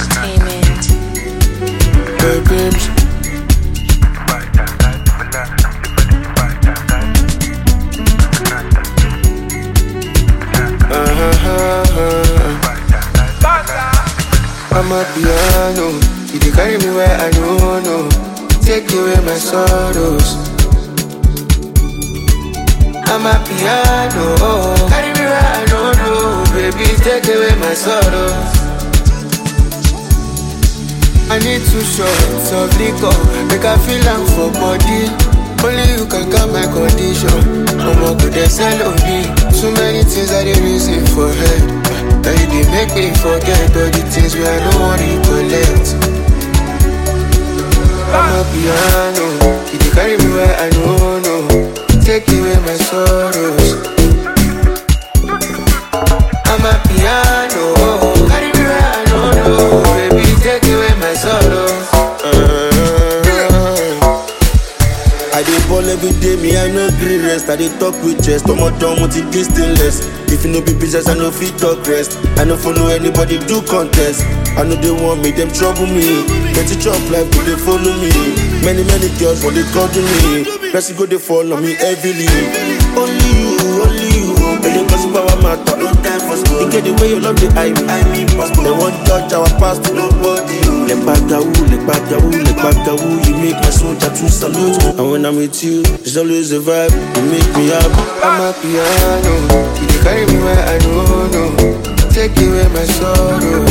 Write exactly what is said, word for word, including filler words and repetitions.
Entertainment. Hey, babes. I'm a piano, you dey carry me where I don't know. Take away my sorrows. I'm a piano, carry me where I don't know. Baby, take away my sorrows. I need two shots of liquor, make I feel am for body. Only you can calm my condition. I'ma go there, sell on me. So many things I dey reason for head. Now you dey make me forget all the things where I don't want to collect. I'm a piano, you dey carry me where I don't know. Take away my sorrows. I'm a piano, carry me where I don't know. Baby, take away my sorrows. uh, I dey ball every day, me I no gree rest. I dey talk with chest, I'm done with it stainless. If you no be business, I no fit talk rest. I no follow anybody do contest. I know they want me, them trouble me. Plenty chop life, but they follow me. Many, many girls, but they cuddle me. Pressing go, they fall on me heavily. Only you, only you. And they gossip our matter, no time for school. You get the way you love the eye, I mean, they won't touch our past to nobody. Le bagawoo, le bagawoo, le bagawoo. You make my soul tattoo salute. And when I'm with you, it's always a vibe. You make me happy. I'm a piano, you dey carry me where I don't know. Take away my sorrows.